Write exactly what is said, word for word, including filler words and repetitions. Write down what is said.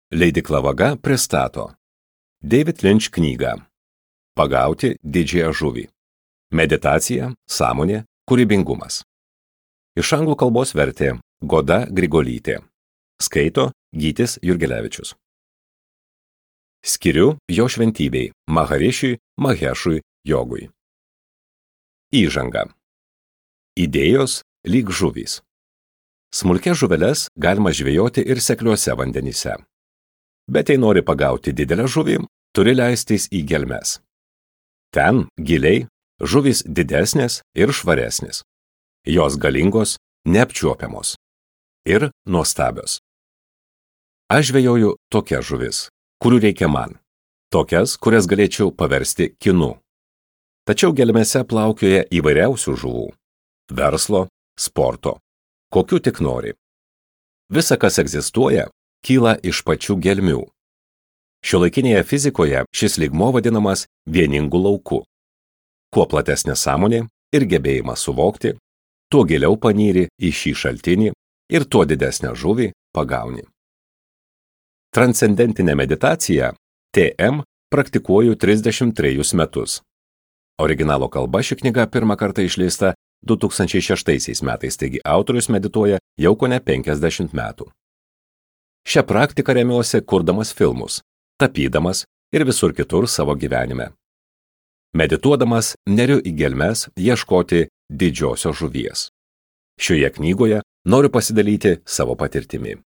Leidykla Vaga pristato David Lynch knygą Pagauti didžiąją žuvį. Meditacija, sąmonė, kūrybingumas. Iš anglų kalbos vertė Goda Grigolytė. Skaito Gytis Jurgelevičius. Skiriu jo šventybei Maharišiui Mahešui Jogui. Įžanga. Idėjos lyg žuvys. Smulkės žuveles galima žvejoti ir sekliuose vandenyse. Bet jei nori pagauti didelę žuvį, turi leistis į gelmes. Ten, giliai, žuvys didesnės ir švaresnės. Jos galingos, neapčiuopiamos. Ir nuostabios. Aš žvejoju tokias žuvis, kurių reikia man. Tokias, kurias galėčiau paversti kinu. Tačiau gelmėse plaukioja įvairiausių žuvų. Verslo, sporto. Kokių tik nori. Visa, kas egzistuoja, kyla iš pačių gelmių. Šiuolaikinėje fizikoje šis lygmuo vadinamas vieningu lauku. Kuo platesnė sąmonė ir gebėjimas suvokti, tuo giliau panyri į šį šaltinį ir tuo didesnę žuvį pagauni. Transcendentinę meditaciją T M praktikuoju trisdešimt trejus metus. Originalo kalba ši knyga pirmą kartą išleista du tūkstančiai šeštaisiais metais, taigi autorius medituoja jau kone penkiasdešimt metų. Šią praktiką remiuosi kurdamas filmus, tapydamas ir visur kitur savo gyvenime. Medituodamas neriu į gelmes ieškoti didžiosios žuvies. Šioje knygoje noriu pasidalyti savo patirtimi.